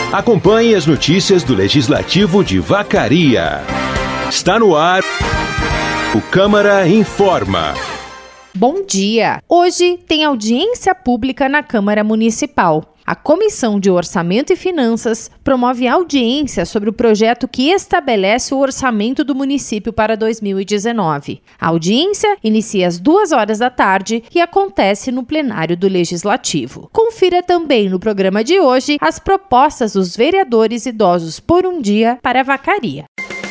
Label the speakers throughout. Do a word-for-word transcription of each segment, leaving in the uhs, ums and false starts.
Speaker 1: Acompanhe as notícias do Legislativo de Vacaria. Está no ar o Câmara Informa.
Speaker 2: Bom dia! Hoje tem audiência pública na Câmara Municipal. A Comissão de Orçamento e Finanças promove audiência sobre o projeto que estabelece o orçamento do município para dois mil e dezenove. A audiência inicia às duas horas da tarde e acontece no plenário do Legislativo. Confira também no programa de hoje as propostas dos vereadores idosos por um dia para a Vacaria.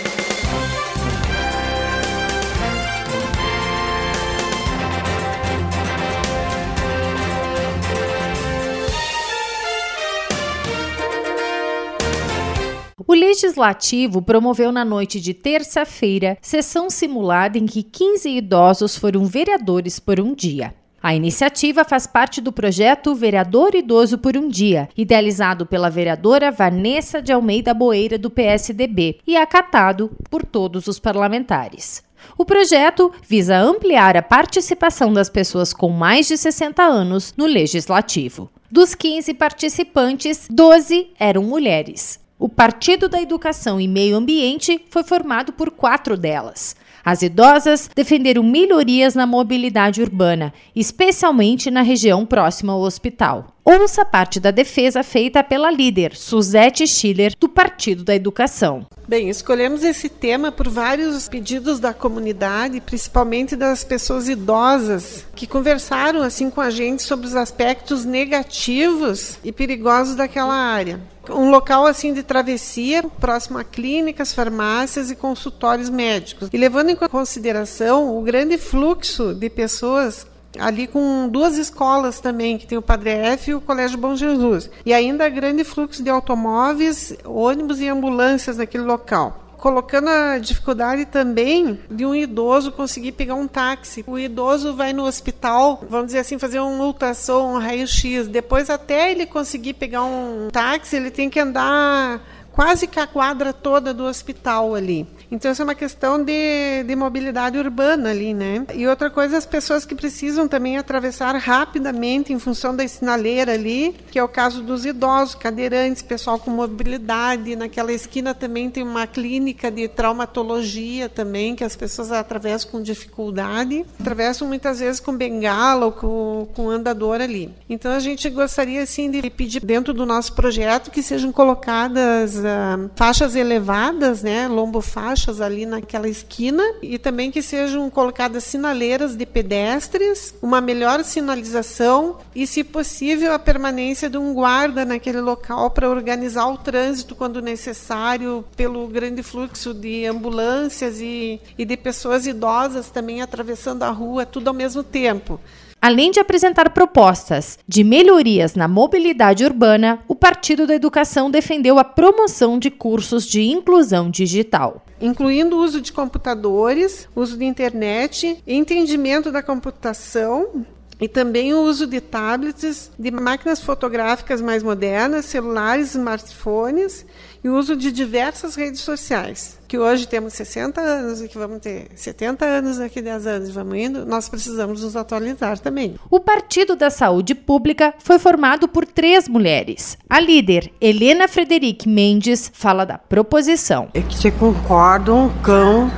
Speaker 2: O Legislativo promoveu na noite de terça-feira sessão simulada em que quinze idosos foram vereadores por um dia. A iniciativa faz parte do projeto Vereador Idoso por um Dia, idealizado pela vereadora Vanessa de Almeida Boeira, do P S D B, e acatado por todos os parlamentares. O projeto visa ampliar a participação das pessoas com mais de sessenta anos no Legislativo. Dos quinze participantes, doze eram mulheres. O Partido da Educação e Meio Ambiente foi formado por quatro delas. As idosas defenderam melhorias na mobilidade urbana, especialmente na região próxima ao hospital. Ouça parte da defesa feita pela líder, Suzete Schiller, do Partido da Educação.
Speaker 3: Bem, escolhemos esse tema por vários pedidos da comunidade, principalmente das pessoas idosas, que conversaram assim com a gente sobre os aspectos negativos e perigosos daquela área. Um local assim de travessia, próximo a clínicas, farmácias e consultórios médicos. E levando em consideração o grande fluxo de pessoas ali com duas escolas também, que tem o Padre F e o Colégio Bom Jesus. E ainda grande fluxo de automóveis, ônibus e ambulâncias naquele local. Colocando a dificuldade também de um idoso conseguir pegar um táxi. O idoso vai no hospital, vamos dizer assim, fazer um ultrassom, um raio-x. Depois, até ele conseguir pegar um táxi, ele tem que andar quase que a quadra toda do hospital ali. Então, essa é uma questão de, de mobilidade urbana ali, né? E outra coisa, as pessoas que precisam também atravessar rapidamente em função da sinaleira ali, que é o caso dos idosos, cadeirantes, pessoal com mobilidade. Naquela esquina também tem uma clínica de traumatologia também, que as pessoas atravessam com dificuldade. Atravessam muitas vezes com bengala ou com, com andador ali. Então, a gente gostaria, assim, de pedir dentro do nosso projeto que sejam colocadas uh, faixas elevadas, né? Lombofaixas ali naquela esquina, e também que sejam colocadas sinaleiras de pedestres, uma melhor sinalização e, se possível, a permanência de um guarda naquele local para organizar o trânsito quando necessário, pelo grande fluxo de ambulâncias e, e de pessoas idosas também atravessando a rua, tudo ao mesmo tempo.
Speaker 2: Além de apresentar propostas de melhorias na mobilidade urbana, o Partido da Educação defendeu a promoção de cursos de inclusão digital,
Speaker 3: incluindo o uso de computadores, uso de internet, entendimento da computação e também o uso de tablets, de máquinas fotográficas mais modernas, celulares, smartphones e o uso de diversas redes sociais. Que hoje temos sessenta anos e que vamos ter setenta anos daqui a dez anos, vamos indo, nós precisamos nos atualizar também.
Speaker 2: O Partido da Saúde Pública foi formado por três mulheres. A líder, Helena Frederic Mendes, fala da proposição.
Speaker 4: É que você concordam com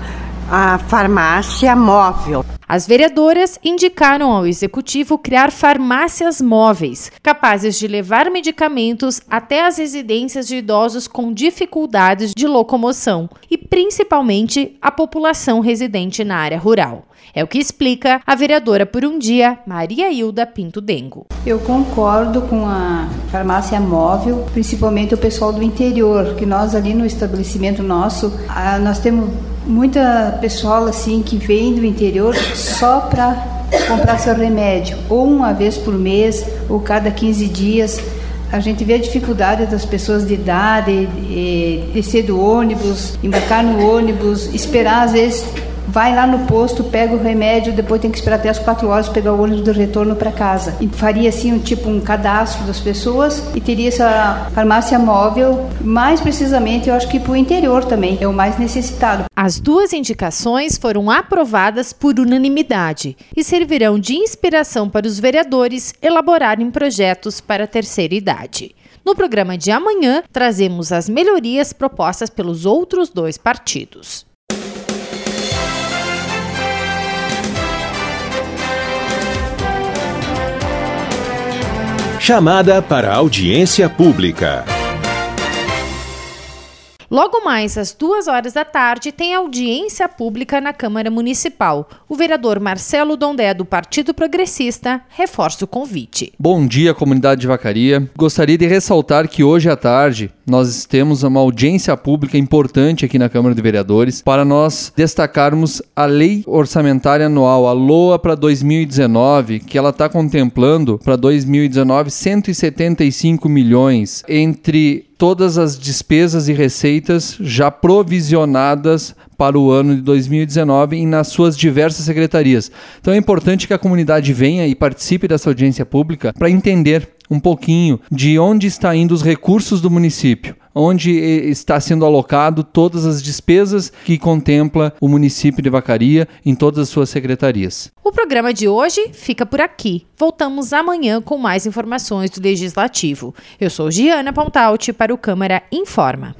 Speaker 4: a farmácia móvel.
Speaker 2: As vereadoras indicaram ao Executivo criar farmácias móveis, capazes de levar medicamentos até as residências de idosos com dificuldades de locomoção e, principalmente, a população residente na área rural. É o que explica a vereadora por um dia, Maria Hilda Pinto Dengo.
Speaker 5: Eu concordo com a farmácia móvel, principalmente o pessoal do interior, que nós ali no estabelecimento nosso, nós temos muita pessoal assim que vem do interior só para comprar seu remédio, ou uma vez por mês, ou cada quinze dias. A gente vê a dificuldade das pessoas de idade, de, de descer do ônibus, embarcar no ônibus, esperar às vezes vai lá no posto, pega o remédio, depois tem que esperar até as quatro horas para pegar o ônibus do retorno para casa. E faria assim um tipo um cadastro das pessoas e teria essa farmácia móvel, mais precisamente eu acho que para o interior também, é o mais necessitado.
Speaker 2: As duas indicações foram aprovadas por unanimidade e servirão de inspiração para os vereadores elaborarem projetos para a terceira idade. No programa de amanhã, trazemos as melhorias propostas pelos outros dois partidos.
Speaker 1: Chamada para audiência pública.
Speaker 2: Logo mais às duas horas da tarde tem audiência pública na Câmara Municipal. O vereador Marcelo Dondé, do Partido Progressista, reforça o convite.
Speaker 6: Bom dia, comunidade de Vacaria. Gostaria de ressaltar que hoje à tarde nós temos uma audiência pública importante aqui na Câmara de Vereadores para nós destacarmos a Lei Orçamentária Anual, a LOA, para dois mil e dezenove, que ela está contemplando para dois mil e dezenove cento e setenta e cinco milhões entre todas as despesas e receitas já provisionadas para o ano de dois mil e dezenove e nas suas diversas secretarias. Então é importante que a comunidade venha e participe dessa audiência pública para entender um pouquinho de onde está indo os recursos do município, onde está sendo alocado todas as despesas que contempla o município de Vacaria em todas as suas secretarias.
Speaker 2: O programa de hoje fica por aqui. Voltamos amanhã com mais informações do Legislativo. Eu sou Giana Pontalti para o Câmara Informa.